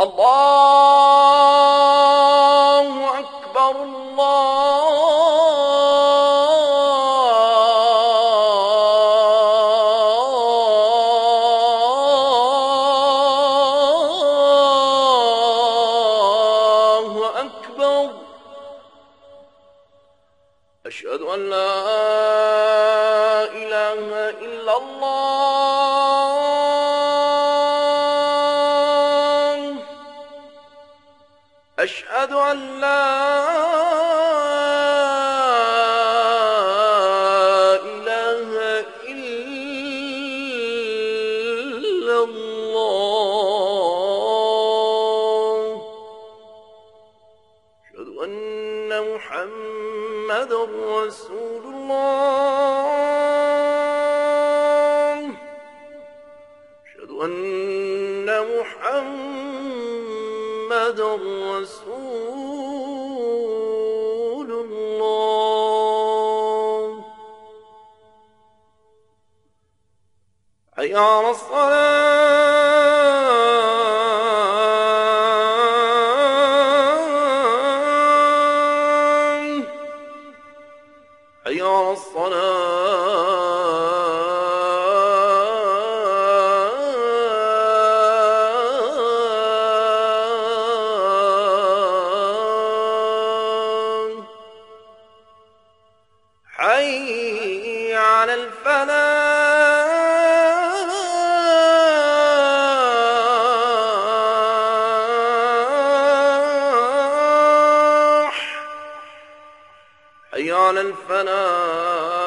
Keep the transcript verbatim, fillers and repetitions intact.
الله أكبر الله أكبر. أشهد أن لا إله إلا الله. أشهد أن لا إله إلا الله. أشهد أن محمدًا رسول الله. أشهد أن محمدًا رسول الله. حي على الصلاة. حي على الصلاة. حي على الفلاح. حي على الفلاح.